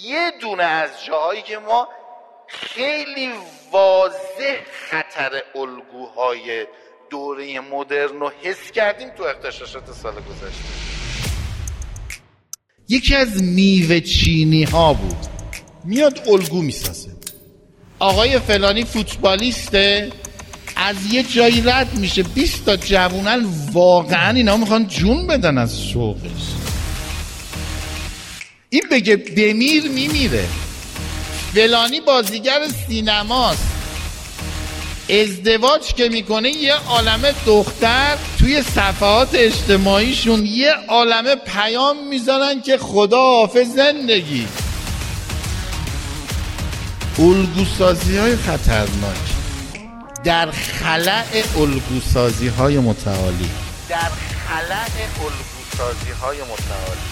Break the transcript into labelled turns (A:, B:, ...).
A: یه دونه از جاهایی که ما خیلی واضح خطر الگوهای دوره مدرن رو حس کردیم تو اغتشاشات سال گذشته.
B: یکی از میوه چینی ها بود، میاد الگو میسازه. آقای فلانی فوتبالیسته، از یه جایی رد میشه 20 تا جوونن، واقعا اینا میخوان جون بدن از شوقش. این بگه بمیر میمیره. فلانی بازیگر سینماست، ازدواج که میکنه یه عالمه دختر توی صفحات اجتماعیشون یه عالمه پیام میذارن که خدا حافظ زندگی. الگوسازی های خطرناک در خلأ الگوسازی های متعالی.